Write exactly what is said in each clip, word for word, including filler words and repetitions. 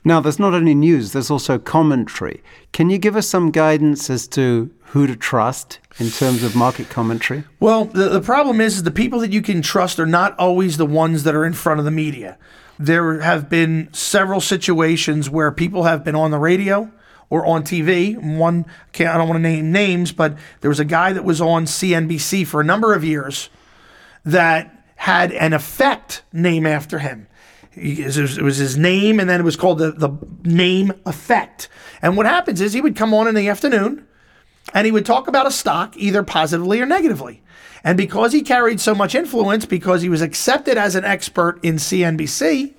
Now, there's not only news, there's also commentary. Can you give us some guidance as to who to trust in terms of market commentary? Well, the, the problem is, is the people that you can trust are not always the ones that are in front of the media. There have been several situations where people have been on the radio or on T V. One, can't, I don't want to name names, but there was a guy that was on C N B C for a number of years that had an effect named after him. It was his name, and then it was called the, the name effect. And what happens is he would come on in the afternoon, and he would talk about a stock either positively or negatively. And because he carried so much influence, because he was accepted as an expert in C N B C,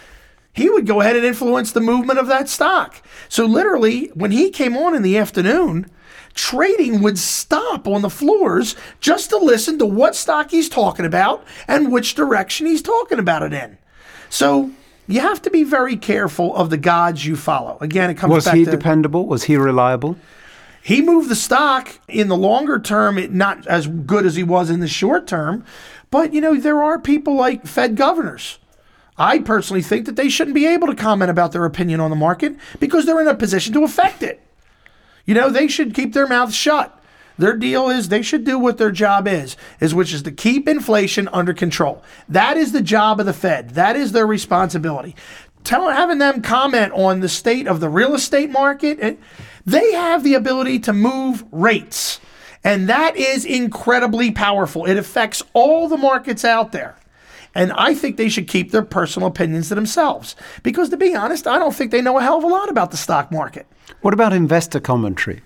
he would go ahead and influence the movement of that stock. So literally, when he came on in the afternoon, trading would stop on the floors just to listen to what stock he's talking about and which direction he's talking about it in. So you have to be very careful of the gods you follow. Again, it comes Was back he to... dependable? Was he reliable? He moved the stock in the longer term, it, not as good as he was in the short term. But, you know, there are people like Fed governors. I personally think that they shouldn't be able to comment about their opinion on the market because they're in a position to affect it. You know, they should keep their mouths shut. Their deal is they should do what their job is, is which is to keep inflation under control. That is the job of the Fed. That is their responsibility. Tell, having them comment on the state of the real estate market, and they have the ability to move rates. And that is incredibly powerful. It affects all the markets out there. And I think they should keep their personal opinions to themselves. Because to be honest, I don't think they know a hell of a lot about the stock market. What about investor commentary?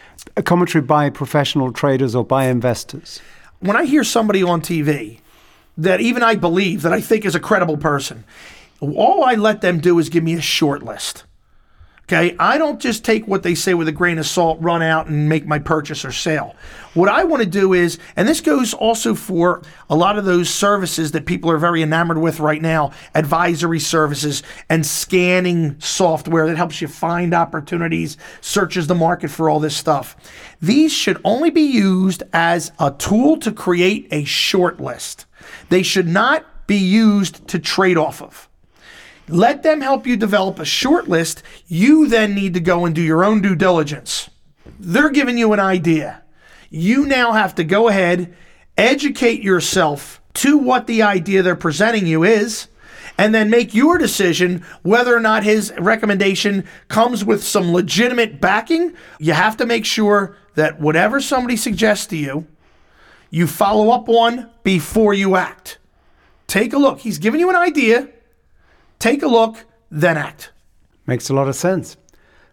A commentary by professional traders or by investors? When I hear somebody on T V that even I believe that I think is a credible person, all I let them do is give me a short list. Okay, I don't just take what they say with a grain of salt, run out and make my purchase or sale. What I want to do is, and this goes also for a lot of those services that people are very enamored with right now, advisory services and scanning software that helps you find opportunities, searches the market for all this stuff. These should only be used as a tool to create a short list. They should not be used to trade off of. Let them help you develop a short list. You then need to go and do your own due diligence. They're giving you an idea. You now have to go ahead, educate yourself to what the idea they're presenting you is, and then make your decision whether or not his recommendation comes with some legitimate backing. You have to make sure that whatever somebody suggests to you, you follow up on before you act. Take a look. He's giving you an idea. Take a look, then act. Makes a lot of sense.